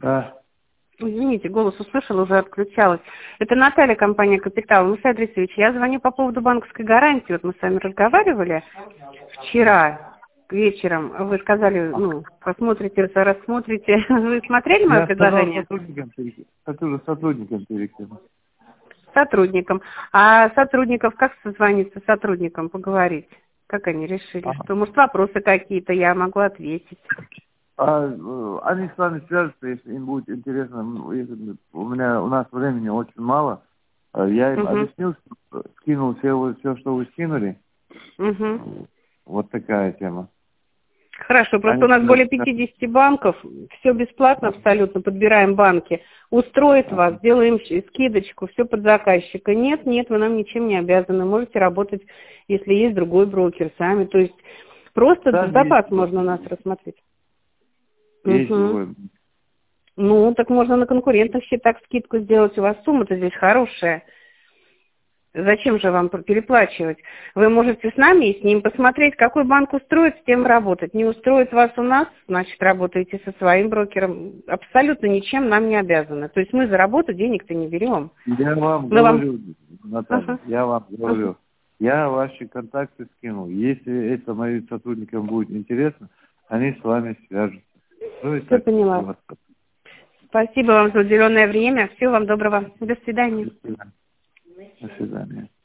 Да. Извините, голос услышала, уже отключалась. Это Наталья, компания «Капитал». Муса Идрисович, я звоню по поводу банковской гарантии. Вот мы с вами разговаривали вчера вечером. Вы сказали, посмотрите, рассмотрите. Вы смотрели мое Я сказал предложение? сотрудникам перекину. Сотрудникам. А сотрудников, как созвониться с сотрудником, поговорить? Как они решили? Ага. Что, может, вопросы какие-то я могу ответить? Они с вами свяжутся, если им будет интересно. Если у нас времени очень мало. Я им объяснил, скинул все, что вы скинули. Вот такая тема. Хорошо, просто у нас более 50 банков, все бесплатно абсолютно, подбираем банки. Устроит вас, сделаем скидочку, все под заказчика. Нет, вы нам ничем не обязаны, можете работать, если есть другой брокер, сами. То есть просто Там запас можно у нас рассмотреть. Есть другой. Ну, так можно на конкурентных счетах скидку сделать, у вас сумма-то здесь хорошая. Зачем же вам переплачивать? Вы можете с нами и с ним посмотреть, какой банк устроит, с тем работать. Не устроит вас у нас, значит, работаете со своим брокером. Абсолютно ничем нам не обязаны. То есть мы за работу денег-то не берем. Я вам говорю, Наталья, я вам говорю. Я ваши контакты скинул. Если это моим сотрудникам будет интересно, они с вами свяжутся. Все поняла. Спасибо вам за уделенное время. Всего вам доброго. До свидания. До свидания.